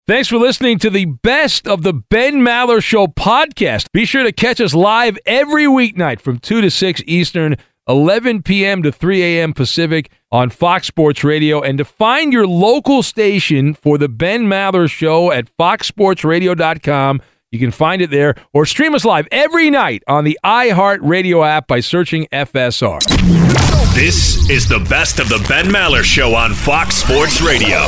Thanks for listening to the Best of the Ben Maller Show podcast. Be sure to catch us live every weeknight from 2 to 6 Eastern, 11 p.m. to 3 a.m. Pacific on Fox Sports Radio. And to find your local station for the Ben Maller Show at foxsportsradio.com, you can find it there, or stream us live every night on the iHeartRadio app by searching FSR. This is the Best of the Ben Maller Show on Fox Sports Radio.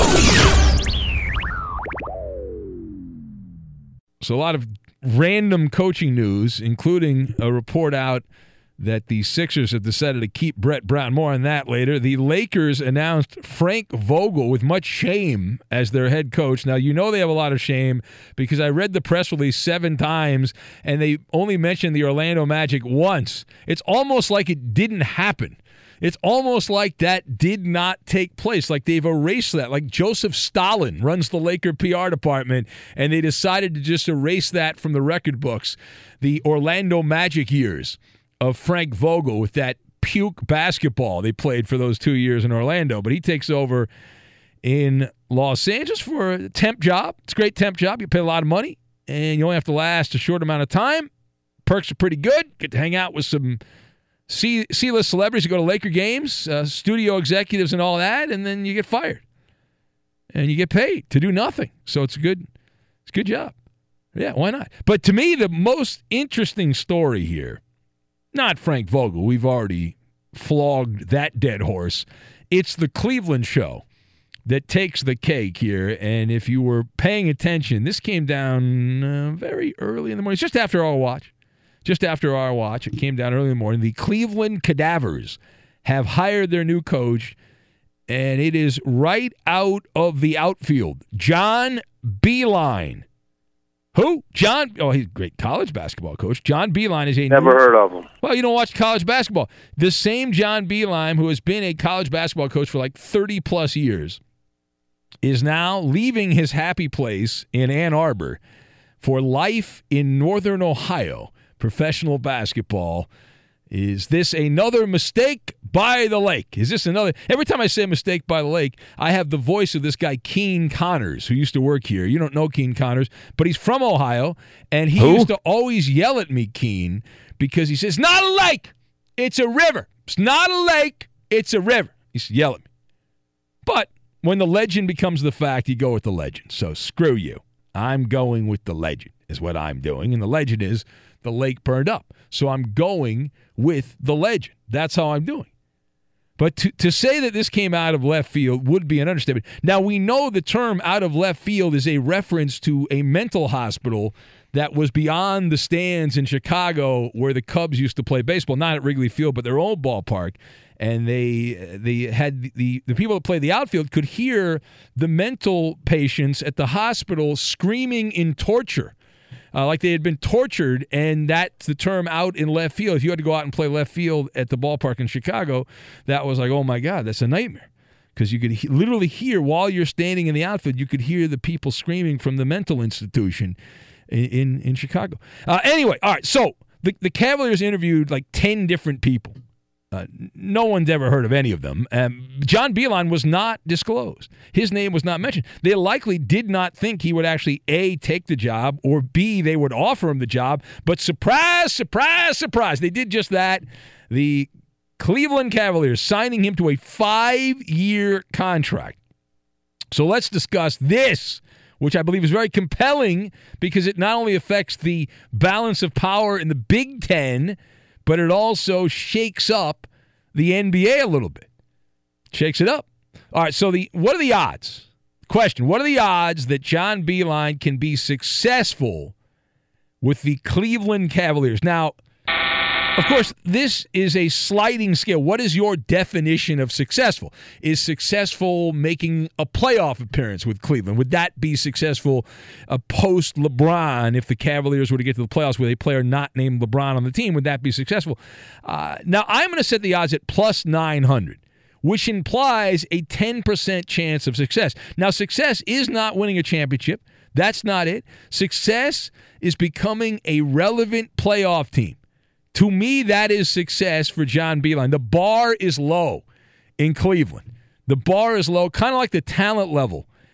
So a lot of random coaching news, including a report out that the Sixers have decided to keep Brett Brown. More on that later. The Lakers announced Frank Vogel with much shame as their head coach. Now, you know they have a lot of shame because I read the press release 7 times, and they only mentioned the Orlando Magic once. It's almost like it didn't happen. It's almost like that did not take place, like they've erased that. Like Joseph Stalin runs the Laker PR department, and they decided to just erase that from the record books. The Orlando Magic years of Frank Vogel with that puke basketball they played for those 2 years in Orlando. But he takes over in Los Angeles for a temp job. It's a great temp job. You pay a lot of money, and you only have to last a short amount of time. Perks are pretty good. Get to hang out with some C-list celebrities. You go to Laker games, studio executives and all that, and then you get fired. And you get paid to do nothing. So it's a good job. Yeah, why not? But to me, the most interesting story here, not Frank Vogel. We've already flogged that dead horse. It's the Cleveland show that takes the cake here. And if you were paying attention, this came down very early in the morning. It's just after our watch. It came down early in the morning. The Cleveland Cadavers have hired their new coach, and it is right out of the outfield. John Beilein. Who? John? Oh, he's a great college basketball coach. John Beilein is a never heard of him. Well, you don't watch college basketball. The same John Beilein, who has been a college basketball coach for like 30-plus years, is now leaving his happy place in Ann Arbor for life in Northern Ohio. Professional basketball. Is this another mistake by the lake? Is this another? Every time I say mistake by the lake, I have the voice of this guy, Keen Connors, who used to work here. You don't know Keen Connors, but he's from Ohio, and he used to always yell at me, Keen, because he says, not a lake, it's a river. It's not a lake, it's a river. He used to yell at me. But when the legend becomes the fact, you go with the legend. So screw you. I'm going with the legend is what I'm doing, and the legend is the lake burned up. So I'm going with the legend. That's how I'm doing. But to say that this came out of left field would be an understatement. Now, we know the term out of left field is a reference to a mental hospital that was beyond the stands in Chicago where the Cubs used to play baseball, not at Wrigley Field, but their own ballpark. And they had the people that played the outfield could hear the mental patients at the hospital screaming in torture. Like they had been tortured, and that's the term out in left field. If you had to go out and play left field at the ballpark in Chicago, that was like, oh, my God, that's a nightmare. Because you could literally hear, while you're standing in the outfield, you could hear the people screaming from the mental institution in Chicago. Anyway, all right, so the Cavaliers interviewed like 10 different people. No one's ever heard of any of them. John Beilein was not disclosed. His name was not mentioned. They likely did not think he would actually, A, take the job, or B, they would offer him the job. But surprise, surprise, surprise, they did just that. The Cleveland Cavaliers signing him to a 5-year contract. So let's discuss this, which I believe is very compelling because it not only affects the balance of power in the Big Ten, but it also shakes up the NBA a little bit. Shakes it up. All right, so what are the odds? Question, what are the odds that John Beilein can be successful with the Cleveland Cavaliers? Now, of course, this is a sliding scale. What is your definition of successful? Is successful making a playoff appearance with Cleveland? Would that be successful post-LeBron if the Cavaliers were to get to the playoffs with a player not named LeBron on the team? Would that be successful? Now, I'm going to set the odds at plus 900, which implies a 10% chance of success. Now, success is not winning a championship. That's not it. Success is becoming a relevant playoff team. To me, that is success for John Beilein. The bar is low in Cleveland. The bar is low, kind of like the talent level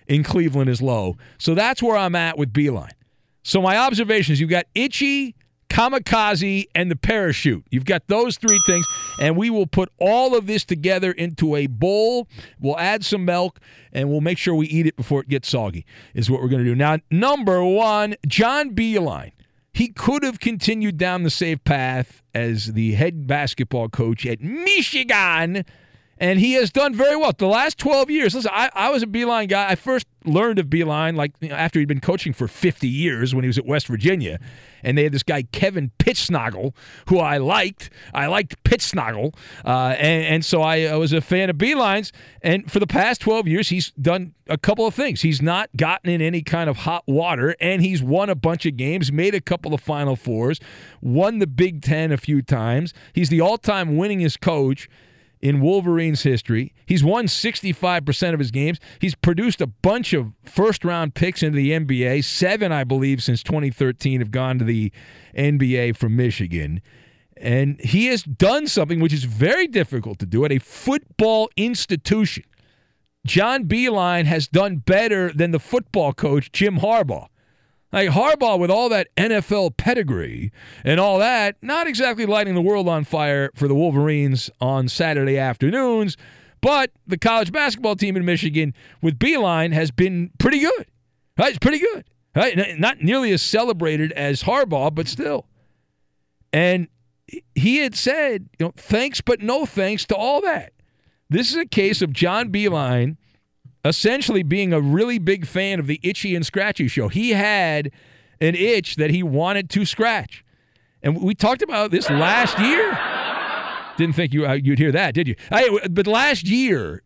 in Cleveland is low. So that's where I'm at with Beilein. So my observations, you've got Itchy, Kamikaze, and the parachute. You've got those three things, and we will put all of this together into a bowl. We'll add some milk, and we'll make sure we eat it before it gets soggy, is what we're going to do. Now, number one, John Beilein. He could have continued down the safe path as the head basketball coach at Michigan, and he has done very well. The last 12 years, listen, I was a Beilein guy. I first learned of Beilein after he'd been coaching for 50 years when he was at West Virginia, and they had this guy, Kevin Pittsnoggle, who I liked. I liked Pittsnoggle, and so I was a fan of Beilein's, and for the past 12 years, he's done a couple of things. He's not gotten in any kind of hot water, and he's won a bunch of games, made a couple of Final Fours, won the Big Ten a few times. He's the all-time winningest coach in Wolverines history. He's won 65% of his games. He's produced a bunch of first-round picks into the NBA. 7, I believe, since 2013 have gone to the NBA from Michigan. And he has done something which is very difficult to do at a football institution. John Beilein has done better than the football coach, Jim Harbaugh. Like Harbaugh, with all that NFL pedigree and all that, not exactly lighting the world on fire for the Wolverines on Saturday afternoons, but the college basketball team in Michigan with Beilein has been pretty good. Right? It's pretty good. Right? Not nearly as celebrated as Harbaugh, but still. And he had said, thanks but no thanks to all that. This is a case of John Beilein essentially being a really big fan of the Itchy and Scratchy show. He had an itch that he wanted to scratch. And we talked about this last year. Didn't think you'd hear that, did you? But last year,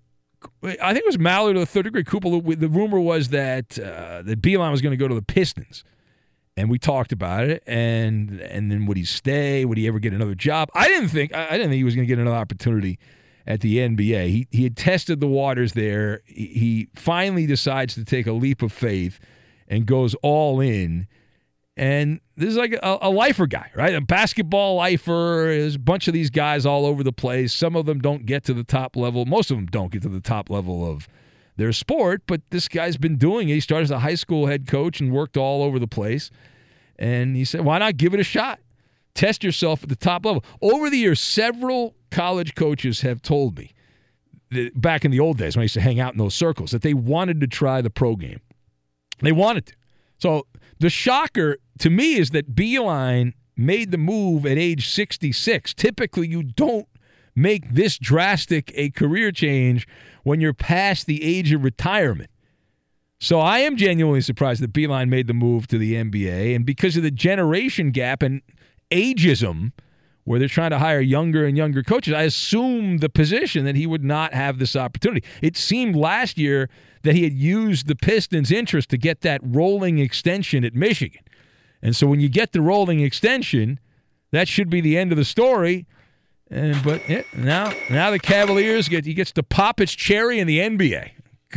I think it was Mallard of the third degree Kupel. The rumor was that Beilein was going to go to the Pistons. And we talked about it. And then would he stay? Would he ever get another job? I didn't think he was going to get another opportunity at the NBA. He had tested the waters there. He finally decides to take a leap of faith and goes all in. And this is like a lifer guy, right? A basketball lifer. There's a bunch of these guys all over the place. Some of them don't get to the top level. Most of them don't get to the top level of their sport, but this guy's been doing it. He started as a high school head coach and worked all over the place. And he said, why not give it a shot? Test yourself at the top level. Over the years, several college coaches have told me, that back in the old days when I used to hang out in those circles, that they wanted to try the pro game. They wanted to. So the shocker to me is that Beilein made the move at age 66. Typically, you don't make this drastic a career change when you're past the age of retirement. So I am genuinely surprised that Beilein made the move to the NBA, and because of the generation gap and ageism, where they're trying to hire younger and younger coaches, I assumed the position that he would not have this opportunity. It seemed last year that he had used the Pistons' interest to get that rolling extension at Michigan. And so when you get the rolling extension, that should be the end of the story. But now the Cavaliers he gets to pop its cherry in the NBA.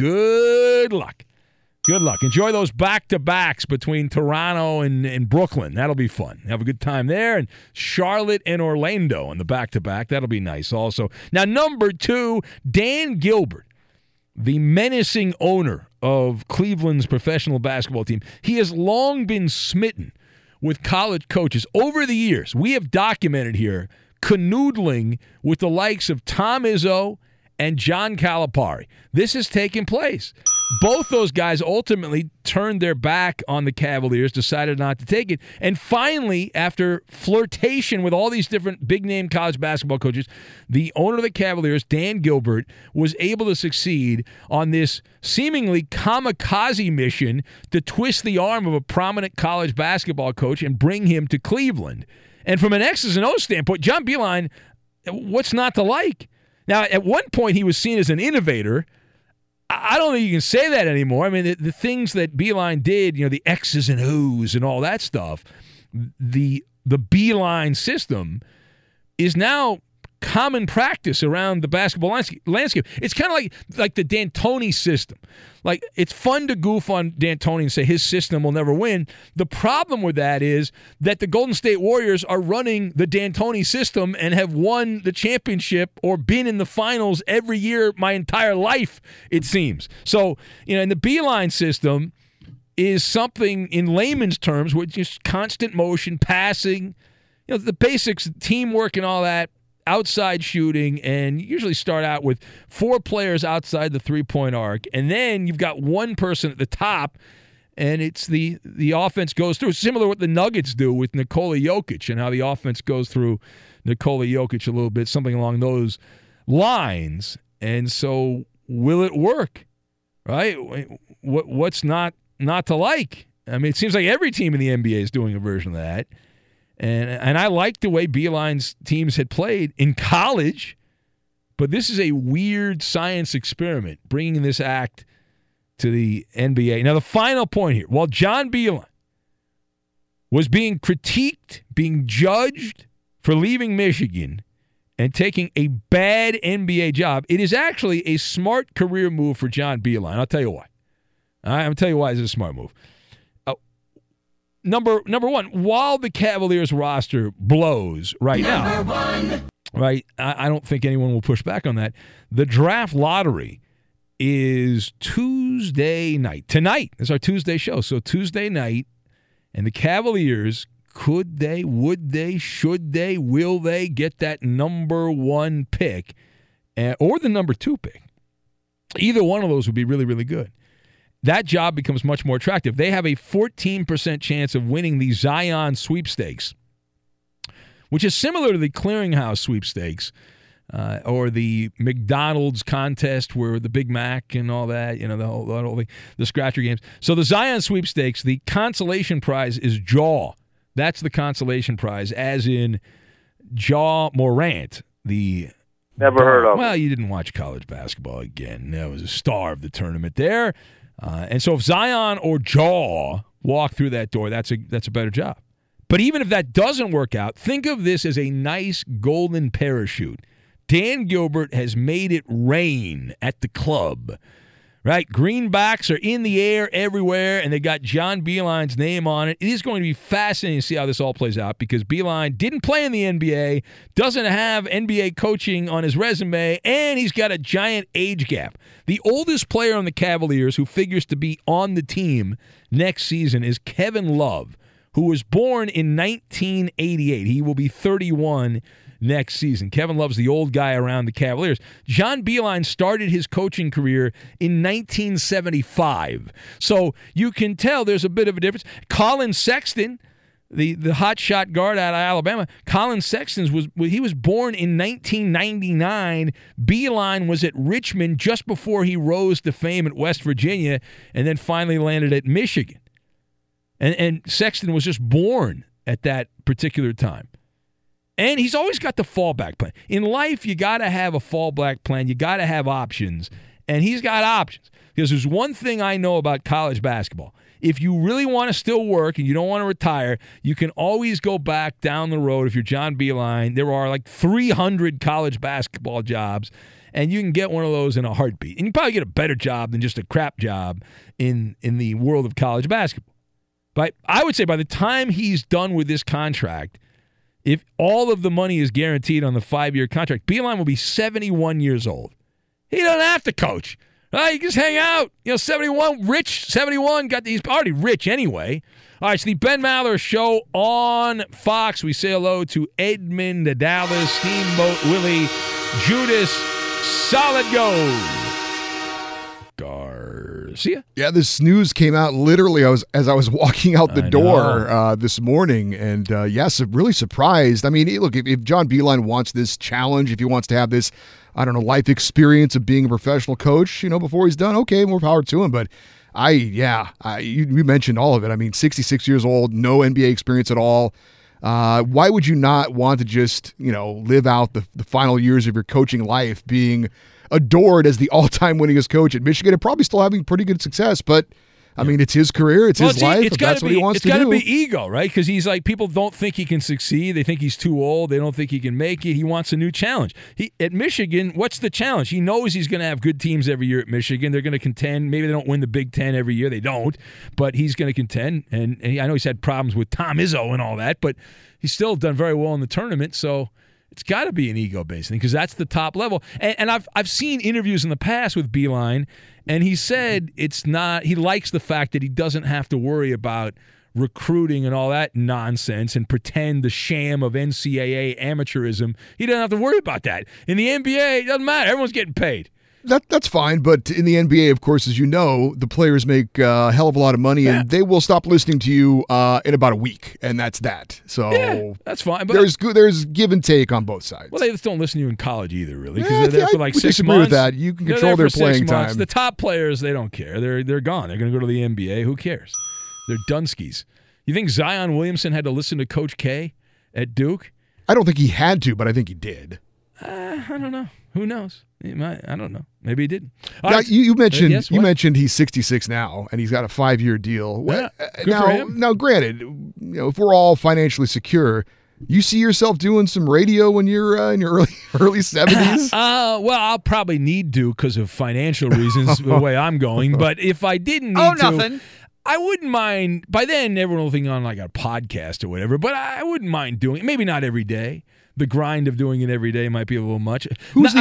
Good luck. Good luck. Enjoy those back-to-backs between Toronto and Brooklyn. That'll be fun. Have a good time there. And Charlotte and Orlando in the back-to-back. That'll be nice also. Now, number 2, Dan Gilbert, the menacing owner of Cleveland's professional basketball team. He has long been smitten with college coaches. Over the years, we have documented here canoodling with the likes of Tom Izzo and John Calipari. This has taken place. Both those guys ultimately turned their back on the Cavaliers, decided not to take it. And finally, after flirtation with all these different big-name college basketball coaches, the owner of the Cavaliers, Dan Gilbert, was able to succeed on this seemingly kamikaze mission to twist the arm of a prominent college basketball coach and bring him to Cleveland. And from an X's and O's standpoint, John Beilein, what's not to like? Now, at one point, he was seen as an innovator. I don't think you can say that anymore. I mean, the things that Beilein did, the X's and O's and all that stuff, the Beilein system is now common practice around the basketball landscape. It's kind of like the D'Antoni system. Like, it's fun to goof on D'Antoni and say his system will never win. The problem with that is that the Golden State Warriors are running the D'Antoni system and have won the championship or been in the finals every year my entire life, it seems. So, in the Beilein system is something in layman's terms with just constant motion, passing, the basics, teamwork and all that, outside shooting, and you usually start out with 4 players outside the three-point arc, and then you've got one person at the top, and it's the offense goes through. Similar to what the Nuggets do with Nikola Jokic and how the offense goes through Nikola Jokic a little bit, something along those lines. And so will it work, right? What's not to like? I mean, it seems like every team in the NBA is doing a version of that. And I like the way Beilein's teams had played in college, but this is a weird science experiment, bringing this act to the NBA. Now, the final point here, while John Beilein was being critiqued, being judged for leaving Michigan and taking a bad NBA job, it is actually a smart career move for John Beilein. I'll tell you why. I'm going to tell you why it's a smart move. Number one, while the Cavaliers roster blows right now, right? I don't think anyone will push back on that. The draft lottery is Tuesday night. Tonight is our Tuesday show. So Tuesday night, and the Cavaliers, could they, would they, should they, will they get that number 1 pick or the number 2 pick? Either one of those would be really, really good. That job becomes much more attractive. They have a 14% chance of winning the Zion sweepstakes, which is similar to the Clearinghouse sweepstakes or the McDonald's contest where the Big Mac and all that, the whole thing, the scratcher games. So the Zion sweepstakes, the consolation prize is Jaw. That's the consolation prize, as in Ja Morant, the Never heard of him. Well, you didn't watch college basketball again. That was a star of the tournament there. And so if Zion or Jaw walk through that door, that's a better job. But even if that doesn't work out, think of this as a nice golden parachute. Dan Gilbert has made it rain at the club, right? Greenbacks are in the air everywhere, and they got John Beilein's name on it. It is going to be fascinating to see how this all plays out because Beilein didn't play in the NBA, doesn't have NBA coaching on his resume, and he's got a giant age gap. The oldest player on the Cavaliers who figures to be on the team next season is Kevin Love, who was born in 1988. He will be 31 next season. Kevin Love's the old guy around the Cavaliers. John Beilein started his coaching career in 1975. So you can tell there's a bit of a difference. Colin Sexton, the hotshot guard out of Alabama, Colin Sexton was born in 1999. Beilein was at Richmond just before he rose to fame at West Virginia and then finally landed at Michigan. And Sexton was just born at that particular time. And he's always got the fallback plan. In life, you got to have a fallback plan. You got to have options. And he's got options. Because there's one thing I know about college basketball. If you really want to still work and you don't want to retire, you can always go back down the road. If you're John Beilein, there are like 300 college basketball jobs, and you can get one of those in a heartbeat. And you probably get a better job than just a crap job in the world of college basketball. But I would say by the time he's done with this contract, if all of the money is guaranteed on the 5-year contract, Beilein will be 71 years old. He doesn't have to coach. He can just hang out. 71, rich, 71, he's already rich anyway. All right, so the Ben Maller Show on Fox. We say hello to Edmund, the Dallas, Steamboat Willie, Judas, Solid Gold, Garcia. Yeah, this news came out literally as I was walking out the door this morning, and yes, really surprised. I mean, look, if John Beilein wants this challenge, if he wants to have this, I don't know, life experience of being a professional coach, before he's done, okay, more power to him. But you mentioned all of it. I mean, 66 years old, no NBA experience at all. Why would you not want to just, live out the final years of your coaching life being adored as the all-time winningest coach at Michigan and probably still having pretty good success? But I mean, it's his career. It's his life. That's what he wants to do. It's got to be ego, right? Because he's like, people don't think he can succeed. They think he's too old. They don't think he can make it. He wants a new challenge. At Michigan, what's the challenge? He knows he's going to have good teams every year at Michigan. They're going to contend. Maybe they don't win the Big Ten every year. They don't. But he's going to contend. And I know he's had problems with Tom Izzo and all that, but he's still done very well in the tournament. So it's got to be an ego-based thing because that's the top level. And I've seen interviews in the past with Beilein, and he said it's not. He likes the fact that he doesn't have to worry about recruiting and all that nonsense and pretend the sham of NCAA amateurism. He doesn't have to worry about that. In the NBA, it doesn't matter. Everyone's getting paid. That's fine, but in the NBA, of course, as you know, the players make a hell of a lot of money, and they will stop listening to you in about a week, and that's that. So that's fine. But there's give and take on both sides. Well, they just don't listen to you in college either, really, because they're there for like 6 months. With that. You can control their playing time. The top players, they don't care. They're gone. They're going to go to the NBA. Who cares? They're Dunskies. You think Zion Williamson had to listen to Coach K at Duke? I don't think he had to, but I think he did. I don't know. Who knows? I don't know. Maybe he didn't. Now, you mentioned he's 66 now, and he's got a 5-year deal. Yeah, good for him. Now, granted, if we're all financially secure, you see yourself doing some radio when you're in your early 70s? Well, I'll probably need to because of financial reasons, the way I'm going. But if I didn't need to, I wouldn't mind. By then, everyone will think on like a podcast or whatever, but I wouldn't mind doing it. Maybe not every day. The grind of doing it every day might be a little much. How old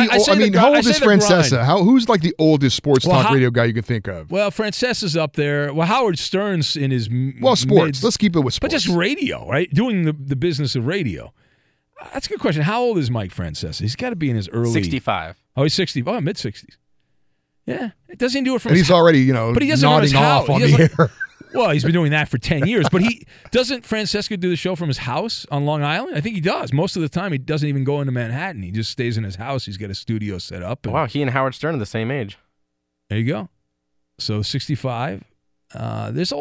is Francesa? Who's like the oldest sports talk radio guy you can think of? Well, Francesa's up there. Well, Howard Stern's in his sports. Let's keep it with sports. But just radio, right? Doing the business of radio. That's a good question. How old is Mike Francesa? He's got to be in his early 65. Oh, he's 60. Oh, mid-60s. Yeah, it doesn't do it from. And he's already, but he doesn't nodding off on the air. Well, he's been doing that for 10 years. But doesn't Francesca do the show from his house on Long Island? I think he does. Most of the time, he doesn't even go into Manhattan. He just stays in his house. He's got a studio set up. Wow, he and Howard Stern are the same age. There you go. So 65. There's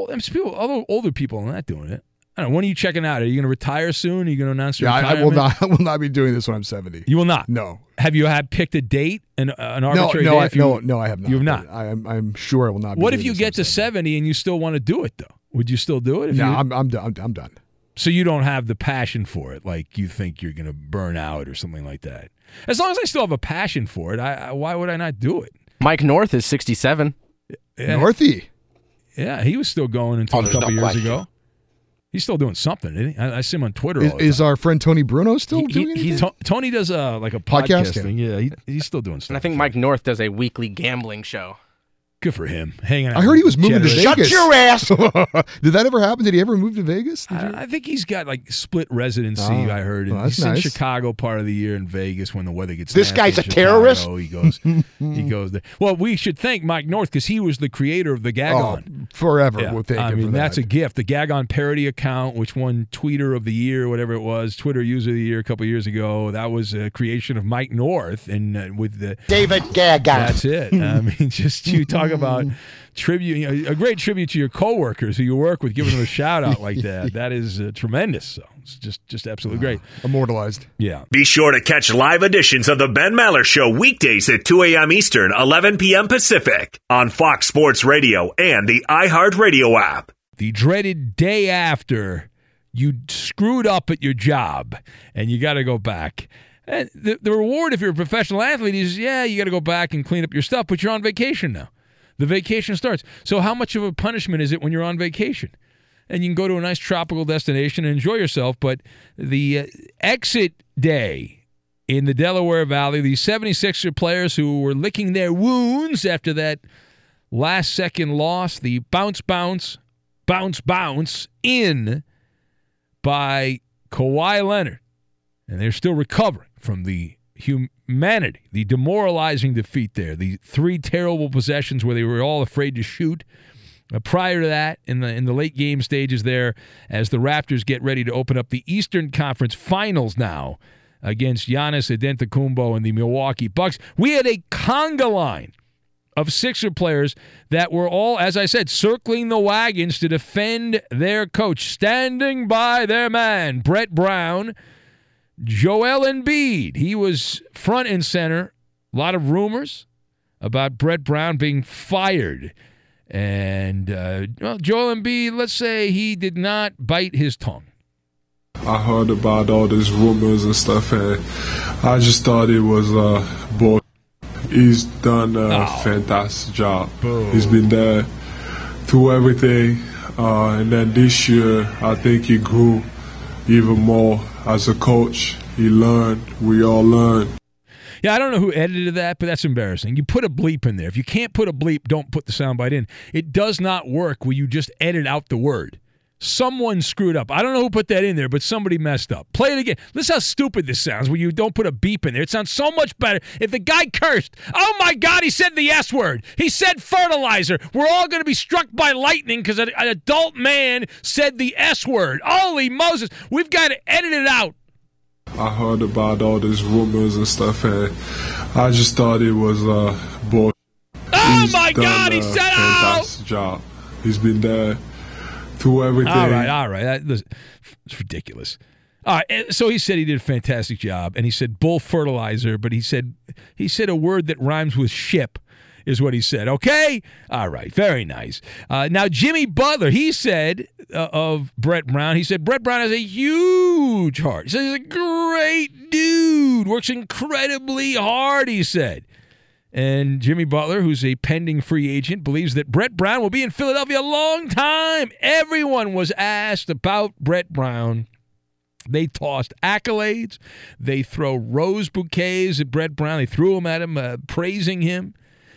older people than that doing it. I don't know. When are you checking out? Are you going to retire soon? Are you going to announce your retirement? I will not be doing this when I'm 70. You will not? No. Have you picked a date, an arbitrary date? No, I have not. You have not? I'm sure I will not be What doing if you this get to 70 and you still want to do it, though? Would you still do it? I'm done. So you don't have the passion for it, like you think you're going to burn out or something like that. As long as I still have a passion for it, why would I not do it? Mike North is 67. Yeah. Northie. Yeah, he was still going until a couple years ago. He's still doing something, isn't he? I see him on Twitter all the time. Is our friend Tony Bruno still doing anything? Tony does a podcast thing. Yeah, he's still doing stuff. And I think Mike North does a weekly gambling show. Good for him. Hanging out. I heard he was moving to Vegas. Shut your ass! Did that ever happen? Did he ever move to Vegas? I think he's got like split residency, I heard. That's he's nice. in Chicago part of the year and Vegas when the weather gets This nasty guy's in a terrorist? Chicago. He goes there. Well, we should thank Mike North because he was the creator of the Gagon. Forever. Yeah. We'll thank him for that. That's a gift. The Gagon parody account, which won Tweeter of the Year, whatever it was, Twitter User of the Year a couple years ago, that was a creation of Mike North and with the David Gagon. That's it. I mean, just you talk about tribute, a great tribute to your coworkers who you work with, giving them a shout out like that. That is tremendous. So it's just absolutely great. Immortalized. Yeah. Be sure to catch live editions of the Ben Maller Show weekdays at 2 a.m. Eastern, 11 p.m. Pacific on Fox Sports Radio and the iHeartRadio app. The dreaded day after you screwed up at your job and you got to go back. And the reward if you're a professional athlete is, you got to go back and clean up your stuff, but you're on vacation now. The vacation starts. So how much of a punishment is it when you're on vacation? And you can go to a nice tropical destination and enjoy yourself, but the exit day in the Delaware Valley, the 76er players who were licking their wounds after that last-second loss, the bounce in by Kawhi Leonard. And they're still recovering from the humanity, the demoralizing defeat there, the 3 terrible possessions where they were all afraid to shoot. Prior to that, in the late game stages there, as the Raptors get ready to open up the Eastern Conference Finals now against Giannis Antetokounmpo and the Milwaukee Bucks, we had a conga line of Sixer players that were all, as I said, circling the wagons to defend their coach, standing by their man, Brett Brown. Joel Embiid, he was front and center. A lot of rumors about Brett Brown being fired And, Joel Embiid, let's say he did not bite his tongue. I heard about all these rumors and stuff, and I just thought it was bull. He's done a fantastic job. Boom. He's been there through everything, and then this year I think he grew even more as a coach. He learned. We all learned. Yeah, I don't know who edited that, but that's embarrassing. You put a bleep in there. If you can't put a bleep, don't put the soundbite in. It does not work where you just edit out the word. Someone screwed up. I don't know who put that in there, but somebody messed up. Play it again. Listen how stupid this sounds when you don't put a beep in there. It sounds so much better if the guy cursed. Oh, my God, he said the S word. He said fertilizer. We're all going to be struck by lightning because an adult man said the S word. Holy Moses. We've got to edit it out. I heard about all these rumors and stuff, and I just thought it was bull. Oh, my God, he said fantastic job. He's been there through everything. All right. It's ridiculous. All right. So he said he did a fantastic job, and he said bull fertilizer, but he said a word that rhymes with ship is what he said. Okay? All right. Very nice. Now, Jimmy Butler, he said of Brett Brown, he said Brett Brown has a huge heart. He said he's a great dude, works incredibly hard, he said. And Jimmy Butler, who's a pending free agent, believes that Brett Brown will be in Philadelphia a long time. Everyone was asked about Brett Brown. They tossed accolades. They throw rose bouquets at Brett Brown. They threw them at him, praising him.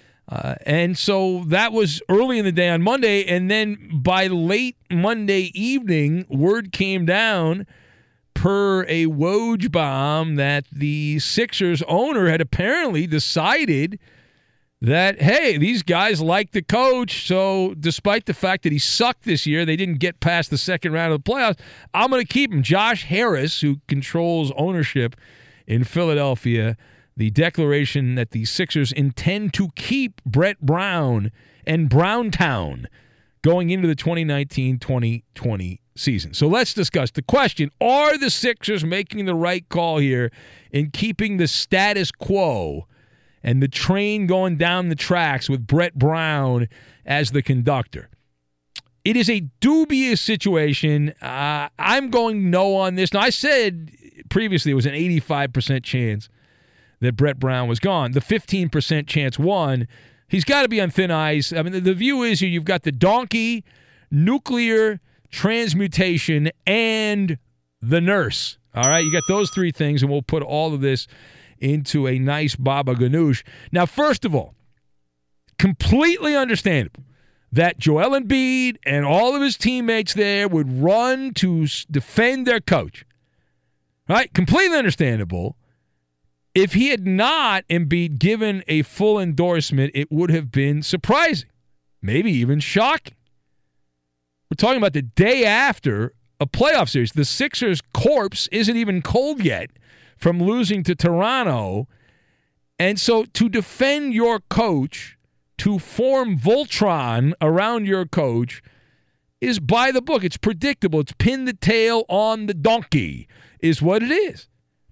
And so that was early in the day on Monday. And then by late Monday evening, word came down per a Woj bomb that the Sixers owner had apparently decided that, hey, these guys like the coach, so despite the fact that he sucked this year, they didn't get past the second round of the playoffs, I'm going to keep him. Josh Harris, who controls ownership in Philadelphia, the declaration that the Sixers intend to keep Brett Brown and Browntown going into the 2019-2020 season. So let's discuss the question, are the Sixers making the right call here in keeping the status quo and the train going down the tracks with Brett Brown as the conductor? It is a dubious situation. I'm going no on this. Now, I said previously it was an 85% chance that Brett Brown was gone. The 15% chance won. He's got to be on thin ice. I mean, the view is you've got the donkey, nuclear transmutation, and the nurse. All right, you got those three things, and we'll put all of this into a nice baba ganoush. Now, first of all, completely understandable that Joel Embiid and all of his teammates there would run to defend their coach. Right? Completely understandable. If he had not, Embiid, given a full endorsement, it would have been surprising, maybe even shocking. We're talking about the day after a playoff series. The Sixers' corpse isn't even cold yet from losing to Toronto. And so to defend your coach, to form Voltron around your coach, is by the book. It's predictable. It's pin the tail on the donkey is what it is.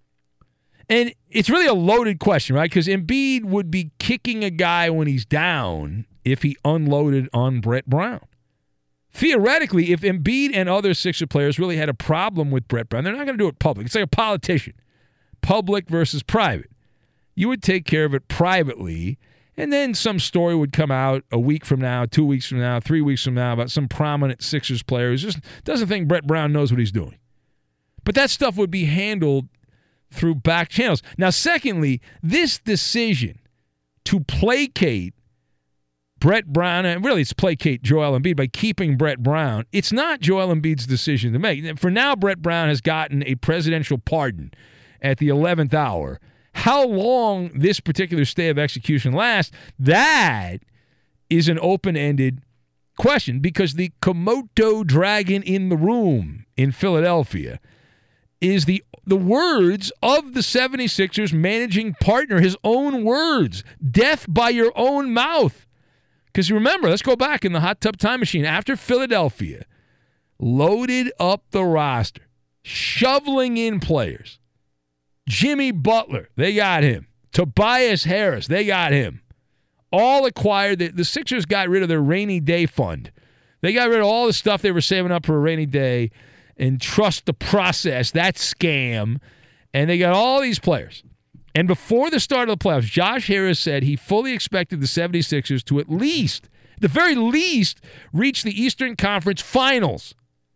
And it's really a loaded question, right? Because Embiid would be kicking a guy when he's down if he unloaded on Brett Brown. Theoretically, if Embiid and other Sixer players really had a problem with Brett Brown, they're not going to do it public. It's like a politician. Public versus private. You would take care of it privately, and then some story would come out a week from now, 2 weeks from now, 3 weeks from now about some prominent Sixers player who just doesn't think Brett Brown knows what he's doing. But that stuff would be handled through back channels. Now, secondly, this decision to placate Brett Brown, and really it's placate Joel Embiid by keeping Brett Brown, it's not Joel Embiid's decision to make. For now, Brett Brown has gotten a presidential pardon at the 11th hour. How long this particular stay of execution lasts, that is an open-ended question, because the Komodo dragon in the room in Philadelphia is the words of the 76ers managing partner, his own words, death by your own mouth. Because remember, let's go back in the hot tub time machine. After Philadelphia loaded up the roster, shoveling in players, Jimmy Butler, they got him. Tobias Harris, they got him. all acquired. The Sixers got rid of their rainy day fund. They got rid of all the stuff they were saving up for a rainy day and trust the process, that scam, and they got all these players. And before the start of the playoffs, Josh Harris said he fully expected the 76ers to at the very least, reach the Eastern Conference Finals.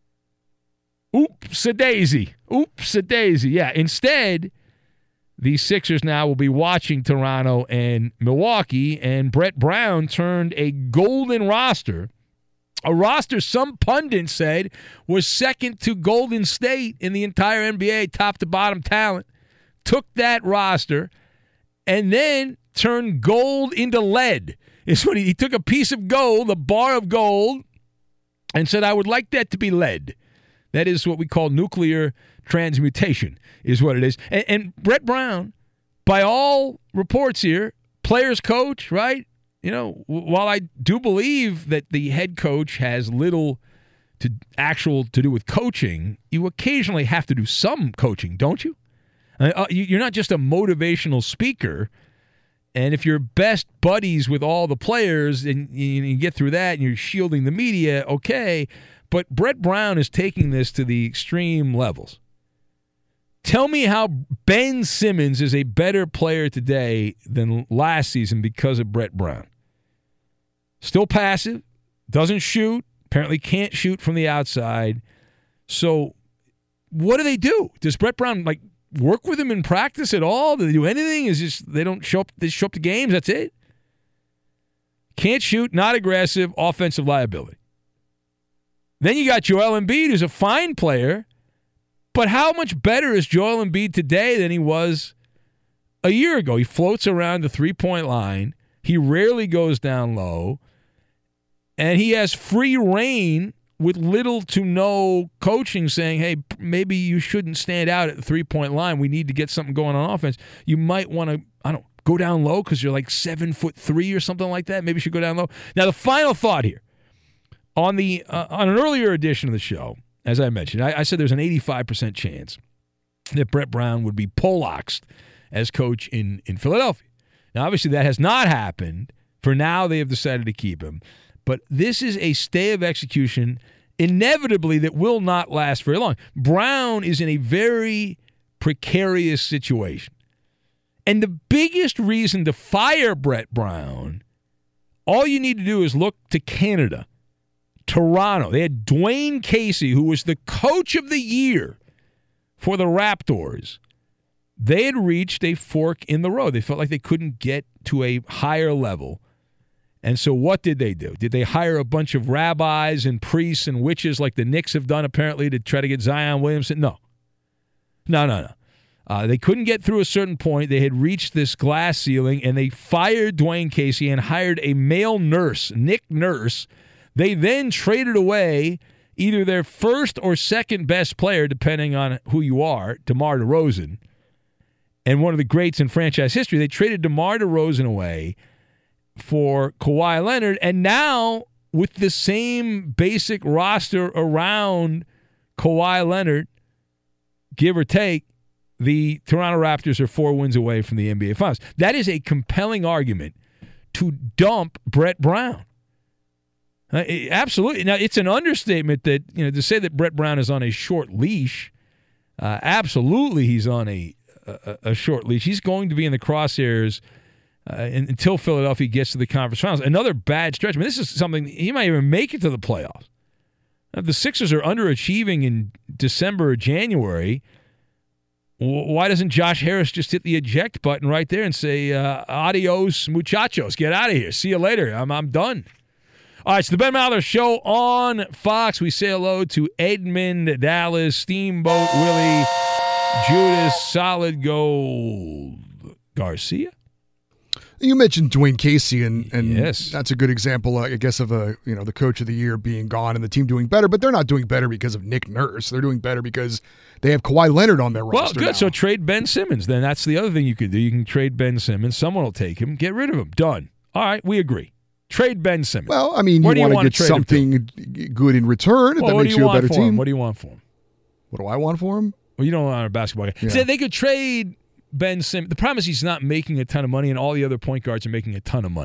Oops-a-daisy. Oops-a-daisy. Yeah, instead, the Sixers now will be watching Toronto and Milwaukee, and Brett Brown turned a golden roster, a roster some pundits said was second to Golden State in the entire NBA, top to bottom talent, took that roster and then turned gold into lead. It's when he took a piece of gold, a bar of gold, and said, I would like that to be lead. That is what we call nuclear transmutation, is what it is. And Brett Brown, by all reports here, players coach, right? You know, while I do believe that the head coach has little to do with coaching, you occasionally have to do some coaching, don't you? You're not just a motivational speaker. And if you're best buddies with all the players and you get through that and you're shielding the media, okay. But Brett Brown is taking this to the extreme levels. Tell me how Ben Simmons is a better player today than last season because of Brett Brown. Still passive, doesn't shoot, apparently can't shoot from the outside. So what do they do? Does Brett Brown work with him in practice at all? Do they do anything? Is just they don't show up? They show up to games. That's it. Can't shoot, not aggressive, offensive liability. Then you got Joel Embiid, who's a fine player, but how much better is Joel Embiid today than he was a year ago? He floats around the three-point line. He rarely goes down low, and he has free reign with little to no coaching saying, hey, maybe you shouldn't stand out at the three-point line. We need to get something going on offense. You might want to, go down low because you're like 7'3" or something like that. Maybe you should go down low. Now, the final thought here. On an earlier edition of the show, as I mentioned, I said there's an 85% chance that Brett Brown would be poleaxed as coach in Philadelphia. Now, obviously, that has not happened. For now, they have decided to keep him. But this is a stay of execution, inevitably, that will not last very long. Brown is in a very precarious situation. And the biggest reason to fire Brett Brown, all you need to do is look to Canada, Toronto. They had Dwayne Casey, who was the coach of the year for the Raptors. They had reached a fork in the road. They felt like they couldn't get to a higher level. And so what did they do? Did they hire a bunch of rabbis and priests and witches like the Knicks have done apparently to try to get Zion Williamson? No. They couldn't get through a certain point. They had reached this glass ceiling, and they fired Dwayne Casey and hired a male nurse, Nick Nurse. They then traded away either their first or second best player, depending on who you are, DeMar DeRozan, and one of the greats in franchise history. They traded DeMar DeRozan away for Kawhi Leonard, and now with the same basic roster around Kawhi Leonard, give or take, the Toronto Raptors are 4 wins away from the NBA Finals. That is a compelling argument to dump Brett Brown. Absolutely. Now, it's an understatement that, to say that Brett Brown is on a short leash. Absolutely, he's on a short leash. He's going to be in the crosshairs until Philadelphia gets to the conference finals. Another bad stretch. I mean, this is something he might even make it to the playoffs. If the Sixers are underachieving in December or January, why doesn't Josh Harris just hit the eject button right there and say, adios, muchachos, get out of here. See you later. I'm done. All right, it's the Ben Maller Show on Fox. We say hello to Edmund Dallas, Steamboat Willie, Judas, Solid Gold Garcia. You mentioned Dwayne Casey, and yes, that's a good example, I guess, of the coach of the year being gone and the team doing better. But they're not doing better because of Nick Nurse. They're doing better because they have Kawhi Leonard on their roster. Well, good. Now. So trade Ben Simmons. Then that's the other thing you could do. You can trade Ben Simmons. Someone will take him. Get rid of him. Done. All right, we agree. Trade Ben Simmons. Well, I mean, you want to get something good in return if that makes you a better team. What do you want for him? What do I want for him? Well, you don't want a basketball guy. Yeah. So they could trade Ben Simmons. The problem is he's not making a ton of money, and all the other point guards are making a ton of money.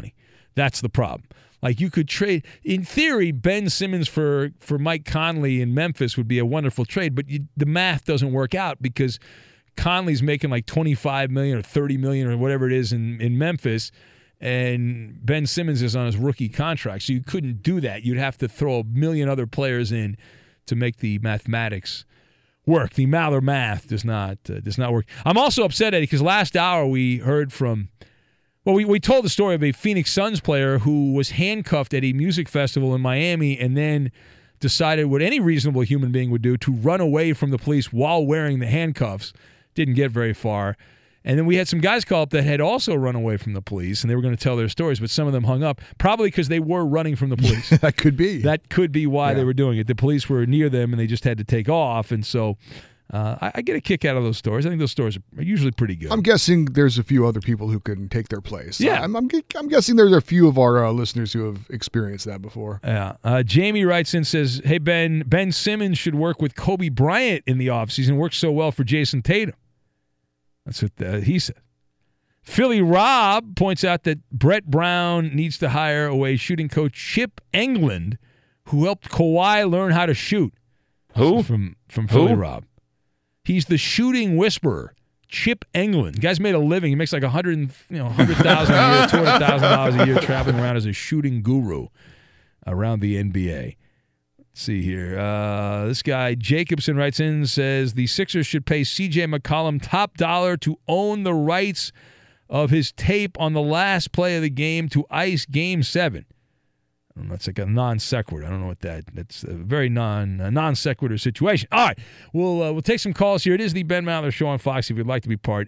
That's the problem. Like, you could trade, in theory, Ben Simmons for Mike Conley in Memphis would be a wonderful trade, but the math doesn't work out because Conley's making like $25 million or $30 million or whatever it is in Memphis, and Ben Simmons is on his rookie contract. So you couldn't do that. You'd have to throw a million other players in to make the mathematics work. The Maller math does not work. I'm also upset, Eddie, because last hour we heard from, well, we told the story of a Phoenix Suns player who was handcuffed at a music festival in Miami and then decided what any reasonable human being would do to run away from the police while wearing the handcuffs. Didn't get very far. And then we had some guys call up that had also run away from the police, and they were going to tell their stories, but some of them hung up, probably because they were running from the police. That could be. That could be why they were doing it. The police were near them, and they just had to take off. And so I get a kick out of those stories. I think those stories are usually pretty good. I'm guessing there's a few other people who can take their place. Yeah. I'm guessing there's a few of our listeners who have experienced that before. Yeah. Jamie writes in, says, hey, Ben Simmons should work with Kobe Bryant in the offseason. Works so well for Jason Tatum. That's what he said. Philly Rob points out that Brett Brown needs to hire away shooting coach Chip Engelland, who helped Kawhi learn how to shoot. Who? From Philly Rob. He's the shooting whisperer, Chip Engelland. The guy's made a living. He makes like $100,000 a year, $200,000 a year traveling around as a shooting guru around the NBA. Let's see here. This guy, Jacobson, writes in, says the Sixers should pay C.J. McCollum top dollar to own the rights of his tape on the last play of the game to ice Game 7. I don't know, that's like a non sequitur. I don't know what that's a very non sequitur situation. All right, we'll take some calls here. It is the Ben Maller Show on Fox. If you'd like to be part,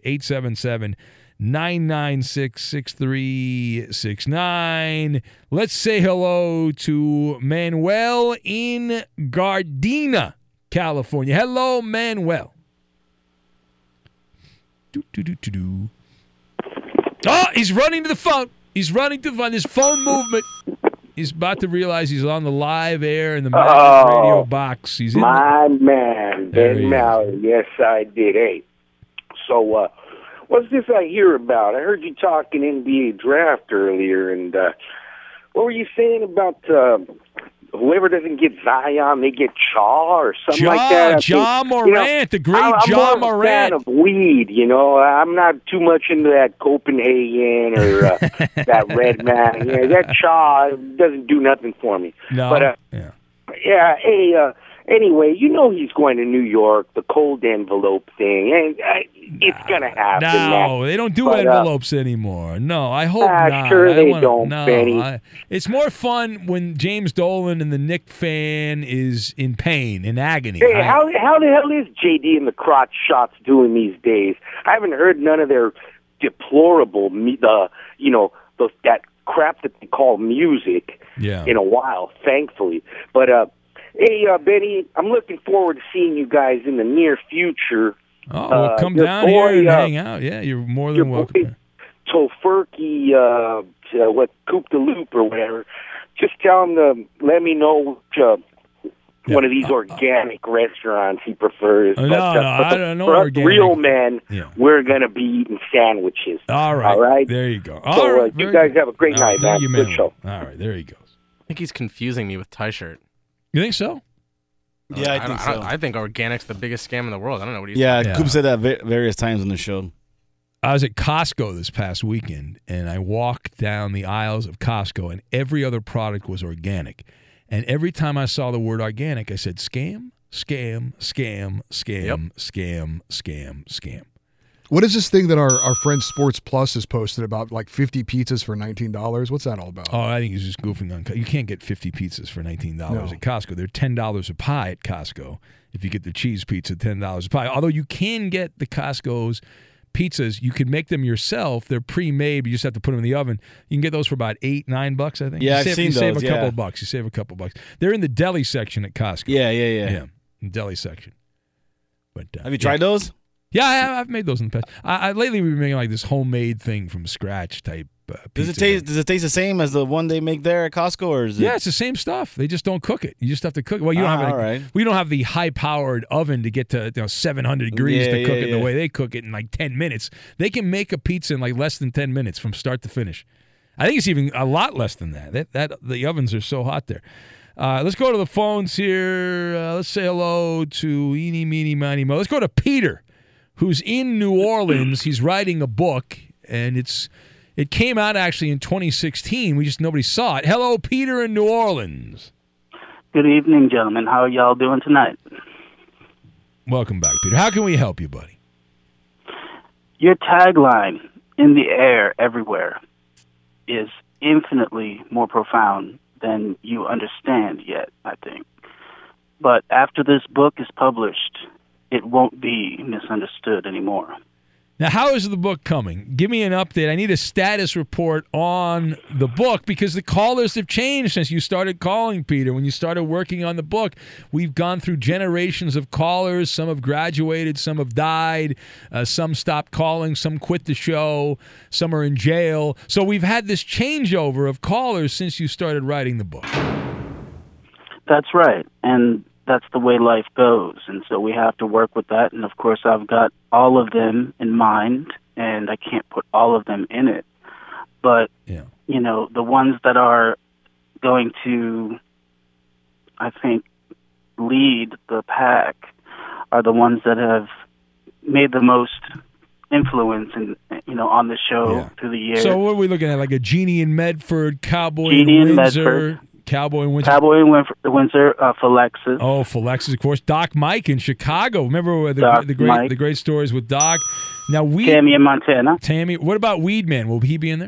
877-996-6369. Let's say hello to Manuel in Gardena, California. Hello, Manuel. Oh, he's running to the phone. He's running to the phone. This phone movement. He's about to realize he's on the live air in the radio box. He's in my man, Ben Maller. Yes, I did. Hey, so what's this I hear about? I heard you talking NBA draft earlier, and what were you saying about whoever doesn't get Zion, they get Shaw or something like that? Ja Morant, the great Ja Morant. I'm a fan of weed, I'm not too much into that Copenhagen or that Red Man. That Shaw doesn't do nothing for me. No. But, anyway, he's going to New York, the cold envelope thing, and it's going to happen. No, they don't do envelopes anymore. No, I hope not. Sure they don't, Benny. It's more fun when James Dolan and the Knick fan is in pain, in agony. Hey, how the hell is JD and the crotch shots doing these days? I haven't heard none of their deplorable, that crap that they call music in a while, thankfully. But, hey, Benny, I'm looking forward to seeing you guys in the near future. Oh, come down here and hang out. Yeah, you're more than welcome. Tofurky, Coop the Loop or whatever. Just tell him to let me know one of these organic restaurants he prefers. I don't know. For us real men, we're going to be eating sandwiches. All right. All right? There you go. You guys have a great night, man. Good show. All right, there he goes. I think he's confusing me with Ty-Shirt. You think so? Yeah, I think so. I think organic's the biggest scam in the world. I don't know what he's talking. Coop said that various times on the show. I was at Costco this past weekend, and I walked down the aisles of Costco, and every other product was organic. And every time I saw the word organic, I said, scam, scam, scam, scam, scam, scam, scam. What is this thing that our friend Sports Plus has posted about, like 50 pizzas for $19? What's that all about? Oh, I think he's just goofing on. You can't get 50 pizzas for $19 at Costco. They're $10 a pie at Costco. If you get the cheese pizza, $10 a pie. Although you can get the Costco's pizzas, you can make them yourself. They're pre-made, but you just have to put them in the oven. You can get those for about $8, $9, I think. Yeah, I've seen those. You save a couple of bucks. You save a couple of bucks. They're in the deli section at Costco. Yeah, in the deli section. But have you tried those? Yeah, I've made those in the past. Lately, we've been making like this homemade thing from scratch type Does it taste the same as the one they make there at Costco, or is it? Yeah, it's the same stuff. They just don't cook it. You just have to cook it. Well, you don't have we don't have the high-powered oven to get to 700 degrees to cook it the way they cook it in like 10 minutes. They can make a pizza in like less than 10 minutes from start to finish. I think it's even a lot less than that. The ovens are so hot there. Let's go to the phones here. Let's say hello to Eeny, Meeny, Miny, Mo. Let's go to Peter, who's in New Orleans. He's writing a book, and it came out actually in 2016. Nobody saw it. Hello, Peter in New Orleans. Good evening, gentlemen. How are y'all doing tonight? Welcome back, Peter. How can we help you, buddy? Your tagline, "In the air, everywhere," is infinitely more profound than you understand yet, I think. But after this book is published, it won't be misunderstood anymore. Now, how is the book coming? Give me an update. I need a status report on the book because the callers have changed since you started calling, Peter. When you started working on the book, we've gone through generations of callers. Some have graduated, some have died, some stopped calling, some quit the show, some are in jail. So we've had this changeover of callers since you started writing the book. That's right, and that's the way life goes, and so we have to work with that. And of course, I've got all of them in mind, and I can't put all of them in it. But you know, the ones that are going to, I think, lead the pack are the ones that have made the most influence, and on the show through the years. So what are we looking at? Like a Genie in Medford, Cowboy Genie in Windsor. Medford. Cowboy in Windsor. Cowboy in Windsor, Philexis. Oh, Philexis, of course. Doc Mike in Chicago. Remember the great stories with Doc? Now Tammy in Montana. Tammy. What about Weedman? Will he be in there?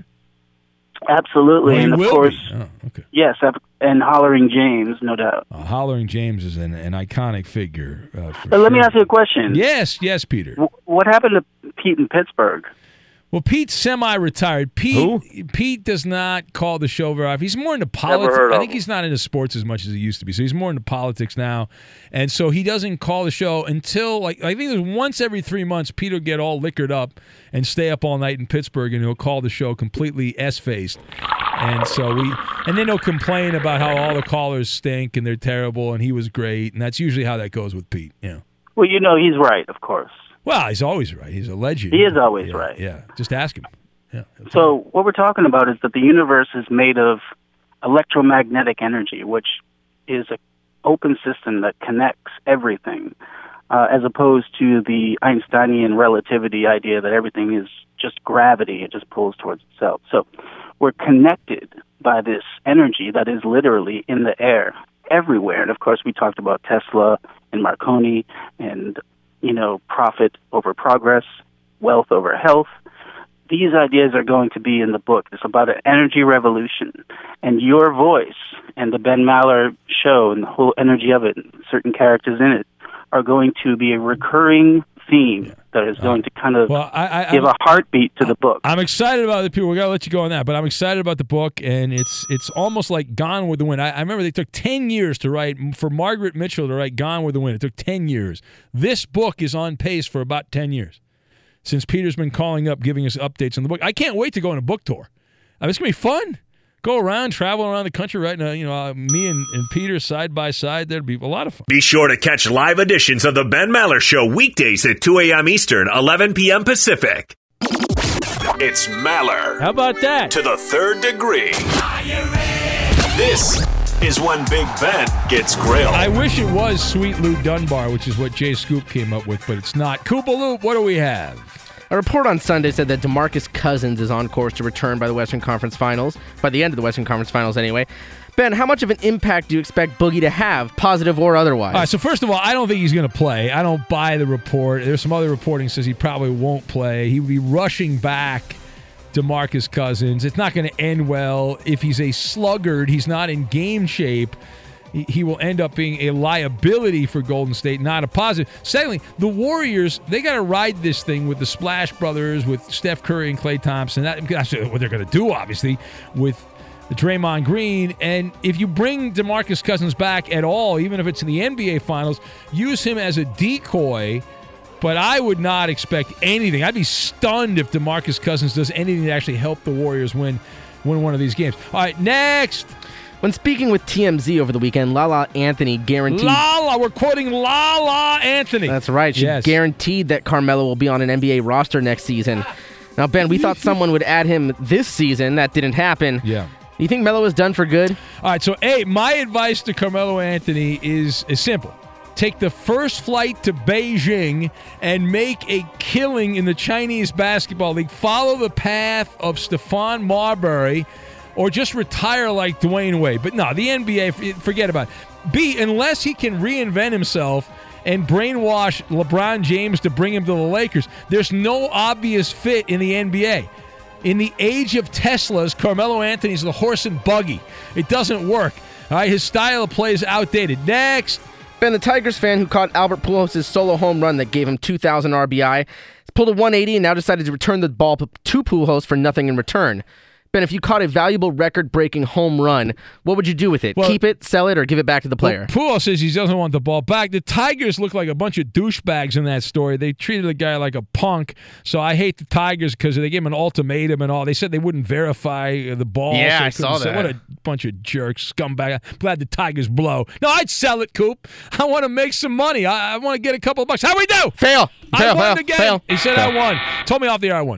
Absolutely, and of course, okay. Yes, and Hollering James, no doubt. Hollering James is an iconic figure. But let me ask you a question. Yes, Peter. What happened to Pete in Pittsburgh? Well, Pete's semi-retired. Pete does not call the show very often. He's more into politics. I think he's not into sports as much as he used to be. So he's more into politics now. And so he doesn't call the show until, I think it was once every 3 months, Pete will get all liquored up and stay up all night in Pittsburgh, and he'll call the show completely S-faced. And then he'll complain about how all the callers stink and they're terrible and he was great. And that's usually how that goes with Pete. Yeah. Well, he's right, of course. Well, he's always right. He's a legend. He is always right. Yeah, just ask him. Yeah. So what we're talking about is that the universe is made of electromagnetic energy, which is an open system that connects everything, as opposed to the Einsteinian relativity idea that everything is just gravity. It just pulls towards itself. So we're connected by this energy that is literally in the air everywhere. And, of course, we talked about Tesla and Marconi and profit over progress, wealth over health. These ideas are going to be in the book. It's about an energy revolution. And your voice and the Ben Maller show and the whole energy of it, and certain characters in it, are going to be a recurring theme that is going to kind of give a heartbeat to the book. I'm excited about the people. We got to let you go on that, but I'm excited about the book, and it's almost like Gone with the Wind. I remember they took 10 years to write, for Margaret Mitchell to write Gone with the Wind. It took 10 years. This book is on pace for about 10 years since Peter's been calling up, giving us updates on the book. I can't wait to go on a book tour. It's going to be fun. Go around, travel around the country, right now. Me and Peter side by side. That'd be a lot of fun. Be sure to catch live editions of the Ben Maller Show weekdays at 2 a.m. Eastern, 11 p.m. Pacific. It's Maller. How about that? To the third degree. This is when Big Ben gets grilled. I wish it was Sweet Lou Dunbar, which is what Jay Scoop came up with, but it's not. Koopa Loop, what do we have? A report on Sunday said that DeMarcus Cousins is on course to return by the Western Conference Finals, by the end of the Western Conference Finals anyway. Ben, how much of an impact do you expect Boogie to have, positive or otherwise? All right, so first of all, I don't think he's going to play. I don't buy the report. There's some other reporting says he probably won't play. He would be rushing back DeMarcus Cousins. It's not going to end well. If he's a sluggard, he's not in game shape, he will end up being a liability for Golden State, not a positive. Secondly, the Warriors, they got to ride this thing with the Splash Brothers, with Steph Curry and Klay Thompson. That's what they're going to do, obviously, with Draymond Green. And if you bring DeMarcus Cousins back at all, even if it's in the NBA Finals, use him as a decoy. But I would not expect anything. I'd be stunned if DeMarcus Cousins does anything to actually help the Warriors win one of these games. All right, next. When speaking with TMZ over the weekend, Lala Anthony guaranteed... We're quoting Lala Anthony. That's right. She guaranteed that Carmelo will be on an NBA roster next season. Now, Ben, we thought someone would add him this season. That didn't happen. Yeah. Do you think Melo is done for good? All right, so, my advice to Carmelo Anthony is simple. Take the first flight to Beijing and make a killing in the Chinese Basketball League. Follow the path of Stephon Marbury, or just retire like Dwayne Wade. But no, the NBA, forget about it. Unless he can reinvent himself and brainwash LeBron James to bring him to the Lakers, there's no obvious fit in the NBA. In the age of Teslas, Carmelo Anthony's the horse and buggy. It doesn't work. All right, his style of play is outdated. Next. Ben, the Tigers fan who caught Albert Pujols' solo home run that gave him 2,000 RBI, pulled a 180 and now decided to return the ball to Pujols for nothing in return. Ben, if you caught a valuable record-breaking home run, what would you do with it? Keep it, sell it, or give it back to the player? Pujols says he doesn't want the ball back. The Tigers look like a bunch of douchebags in that story. They treated the guy like a punk. So I hate the Tigers because they gave him an ultimatum and all. They said they wouldn't verify the ball. Yeah, so I saw that. What a bunch of jerks, scumbag. I'm glad the Tigers blow. No, I'd sell it, Coop. I want to make some money. I want to get a couple of bucks. How we do? Fail. I won again. He said I won. Told me off the air I won.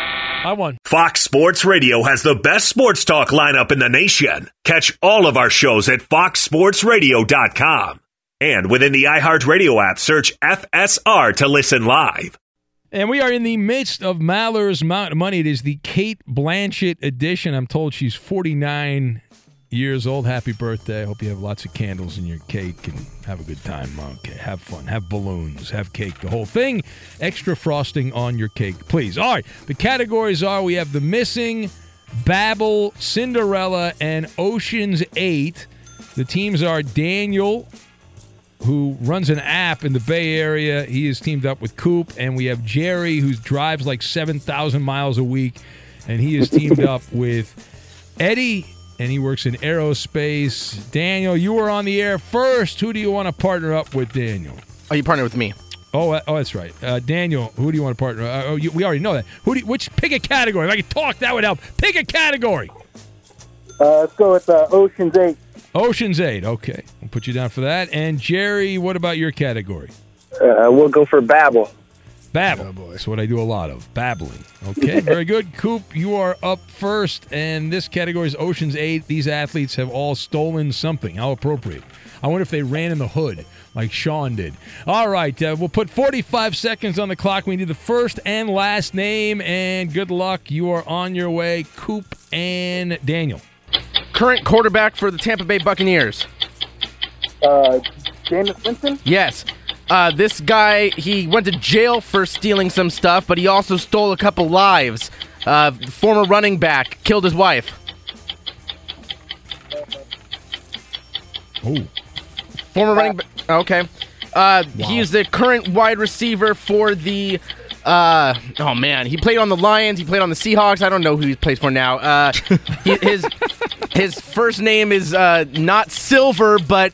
I won. Fox Sports Radio has the best sports talk lineup in the nation. Catch all of our shows at foxsportsradio.com. And within the iHeartRadio app, search FSR to listen live. And we are in the midst of Maller's Mountain of Money. It is the Kate Blanchett edition. I'm told she's 49 years old. Happy birthday. I hope you have lots of candles in your cake and have a good time. Okay, have fun. Have balloons. Have cake. The whole thing. Extra frosting on your cake, please. All right. The categories are, we have The Missing, Babel, Cinderella, and Ocean's 8. The teams are Daniel, who runs an app in the Bay Area. He is teamed up with Coop. And we have Jerry, who drives like 7,000 miles a week. And he is teamed up with Eddie, and he works in aerospace. Daniel, you were on the air first. Who do you want to partner up with, Daniel? Oh, you partner with me. Oh, that's right. Daniel, who do you want to partner? We already know that. Pick a category. If I could talk, that would help. Pick a category. Let's go with Ocean's 8. Ocean's 8. Okay, we'll put you down for that. And Jerry, what about your category? We'll go for Babel. Babble. Oh, boy. That's what I do a lot of. Babbling. Okay, very good. Coop, you are up first, and this category is Ocean's 8. These athletes have all stolen something. How appropriate. I wonder if they ran in the hood like Sean did. All right, we'll put 45 seconds on the clock. We need the first and last name, and good luck. You are on your way, Coop and Daniel. Current quarterback for the Tampa Bay Buccaneers. Jameis Winston? Yes. This guy, he went to jail for stealing some stuff, but he also stole a couple lives. Former running back, killed his wife. Oh. Former running back. Okay. Wow. He is the current wide receiver for the... oh, man. He played on the Lions. He played on the Seahawks. I don't know who he plays for now. His first name is not Silver, but...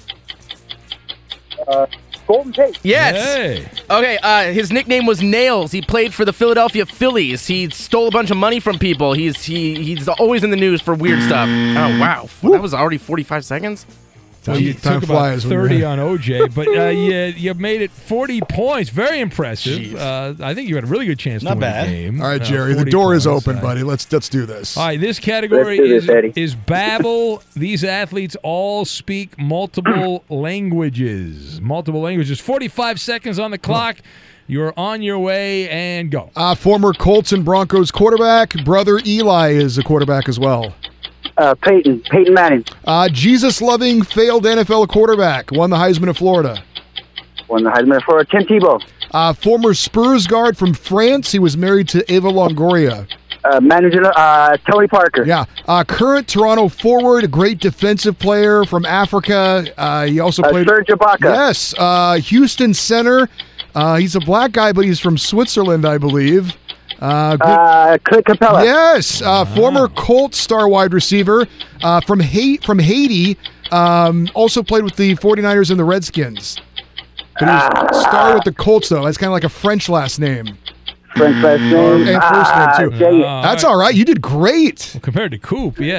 Golden Tate. Yes. Hey. Okay, his nickname was Nails. He played for the Philadelphia Phillies. He stole a bunch of money from people. He's always in the news for weird stuff. Oh, wow. That was already 45 seconds? Well, you took about 30 on OJ, but you made it 40 points. Very impressive. I think you had a really good chance to win the game. All right, Jerry, the door is open, buddy. Let's do this. All right, this category is Babel. These athletes all speak multiple languages. 45 seconds on the clock. You're on your way, and go. Former Colts and Broncos quarterback. Brother Eli is a quarterback as well. Peyton Manning. Jesus-loving failed NFL quarterback. Won the Heisman of Florida. Tim Tebow. Former Spurs guard from France. He was married to Eva Longoria. Manager Tony Parker. Yeah. Current Toronto forward, a great defensive player from Africa. He also played... Serge Ibaka. Yes. Houston center. He's a black guy, but he's from Switzerland, I believe. Clint Capella. Yes, former Colts star wide receiver from Haiti. Also played with the 49ers and the Redskins. But he was star with the Colts, though. That's kind of like a French last name. French last name. And first name, too. That's all right. You did great. Well, compared to Coop, yeah.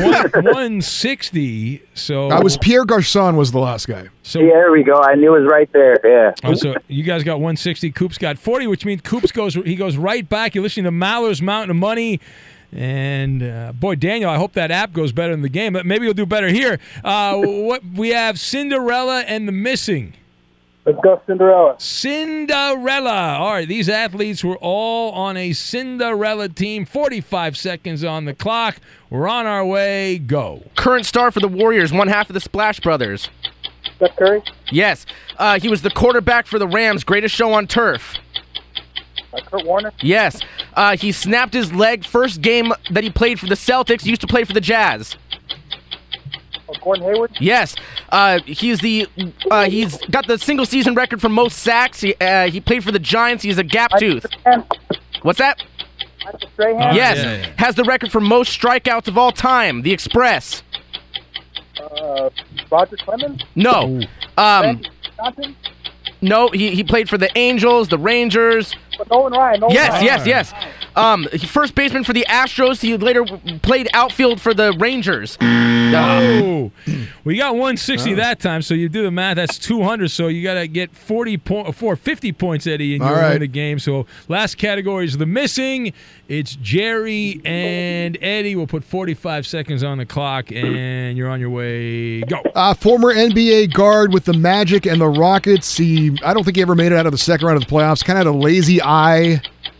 160. So That was Pierre Garçon was the last guy. So Yeah, there we go. I knew it was right there. Yeah. Oh, so you guys got 160. Coop's got 40, which means Coop's goes right back. You're listening to Maller's Mountain of Money. And, boy, Daniel, I hope that app goes better in the game. But maybe you'll do better here. What we have Cinderella and the Missing. Let's go Cinderella. Cinderella. All right, these athletes were all on a Cinderella team. 45 seconds on the clock. We're on our way. Go. Current star for the Warriors, one half of the Splash Brothers. Steph Curry. Yes. He was the quarterback for the Rams. Greatest show on turf. Kurt Warner. Yes. He snapped his leg first game that he played for the Celtics. He used to play for the Jazz. Gordon Hayward. Yes. He's got the single season record for most sacks. He played for the Giants. He's a gap tooth. What's that? Michael Strahan. Yes. Yeah. Has the record for most strikeouts of all time. The Express. Roger Clemens. No. Johnson. No, he played for the Angels, the Rangers. Nolan Ryan. Yes. First baseman for the Astros. He later played outfield for the Rangers. Oh, we got 160 that time, so you do the math. That's 200, so you got to get 50 points, Eddie, and you'll win the game. So last category is the Missing. It's Jerry and Eddie. We'll put 45 seconds on the clock, and you're on your way. Go. Former NBA guard with the Magic and the Rockets. I don't think he ever made it out of the second round of the playoffs. Kind of had a lazy eye.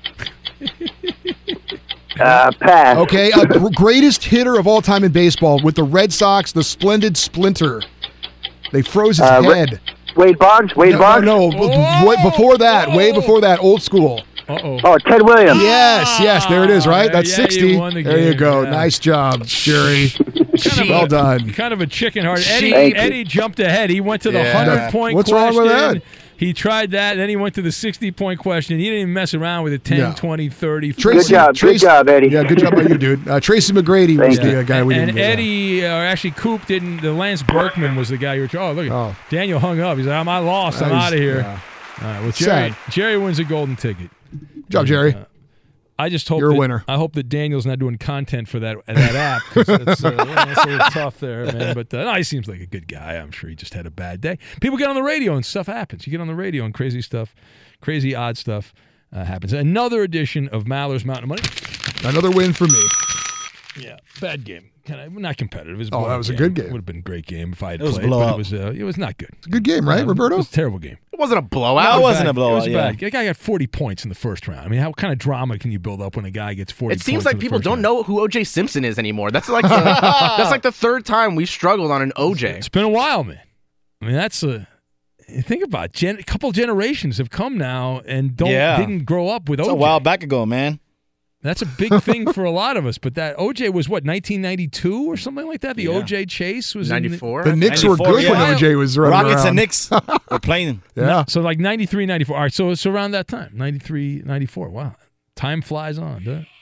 Pass. Okay, greatest hitter of all time in baseball with the Red Sox, the Splendid Splinter. They froze his head. Wade Boggs. Boggs. No. Before that, way before that, old school. Oh, Ted Williams. Yes, there it is, right? That's yeah, 60. you won the There you game, go. yeah. Nice job, Jerry. Well done. Kind of a chicken heart. Thank you. Eddie jumped ahead. He went to the 100-point What's question. wrong with that? He tried that, then he went to the 60-point question. He didn't even mess around with it. 10, 20, 30, 40. Good job, Eddie. Yeah, good job by you, dude. Tracy McGrady was the guy we didn't And get. Eddie, or actually Coop, didn't. The Lance Berkman was the guy you were trying. Oh, look at Daniel hung up. He's like, I lost. I'm out of here. Yeah. All right, well, Sad. Jerry wins a golden ticket. Good job, Jerry. I just hope You're a winner. I hope that Daniel's not doing content for that app. 'Cause that's a little tough there, man. But no, he seems like a good guy. I'm sure he just had a bad day. People get on the radio and stuff happens. You get on the radio and crazy odd stuff happens. Another edition of Maller's Mountain of Money. Another win for me. Yeah, bad game. Kind of not competitive. It was that was a good game. Would have been a great game if I had It was played. blowout. But it was not good. It's a good game, right, Roberto? It was a terrible game. It wasn't a blowout. No, it wasn't a It blowout. was Yeah. bad. The guy got 40 points in the first round. I mean, how kind of drama can you build up when a guy gets 40 It points? seems like in the people first don't round? know who O.J. Simpson is anymore. That's like the third time we struggled on an O.J. It's been a while, man. I mean, think about it. A couple generations have come now and didn't grow up with It's OJ. a while back ago, man. That's a big thing for a lot of us. But that OJ was what, 1992 or something like that? The OJ chase was 94. The Knicks were 94, good when yeah. OJ was running Rockets around. and Knicks were playing. Yeah. So like 93, 94. All right, so it's around that time, 93, 94. Wow. Time flies on, doesn't it?